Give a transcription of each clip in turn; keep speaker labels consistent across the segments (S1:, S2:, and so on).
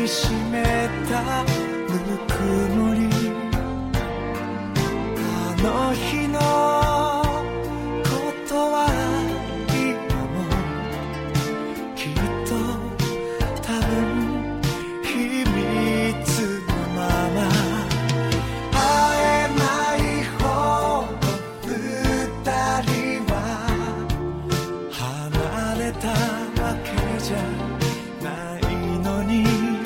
S1: しめたぬくもり、あの日のことは今もきっと多分秘密のまま、会えないほど二人は離れたわけじゃないのに、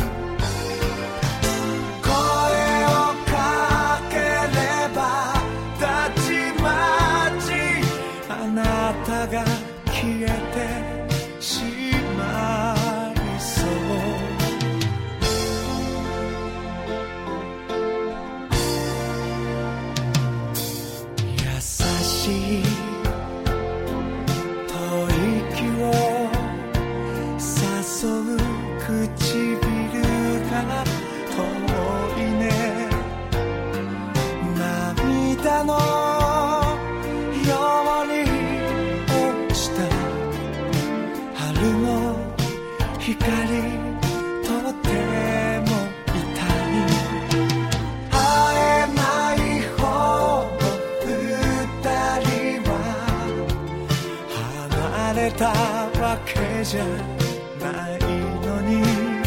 S1: 声をかければたちまちあなたが消えてしまいそう。優しい吐息を誘う唇が遠いね、涙のように落ちた春の光、とても痛い、会えないほど二人は離れたわけじゃないのに、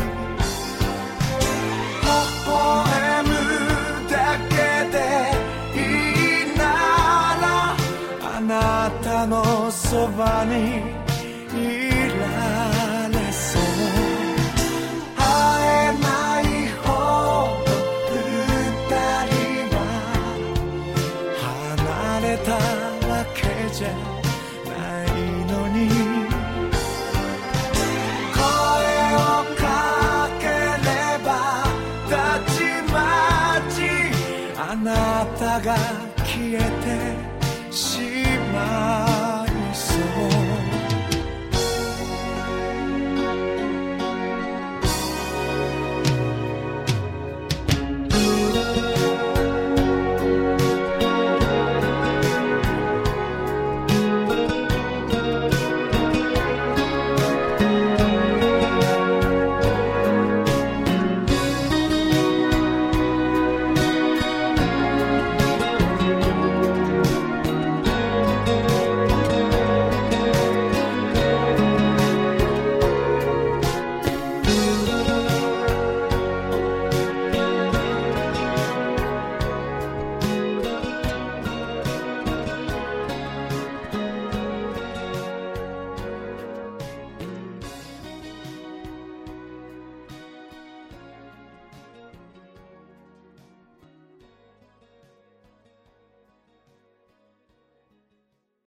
S1: 微笑むだけでいいならあなたのそばにいられそう。会えないほど二人は離れたわけじゃないのに、声をかければたちまちあなたが消えてしまう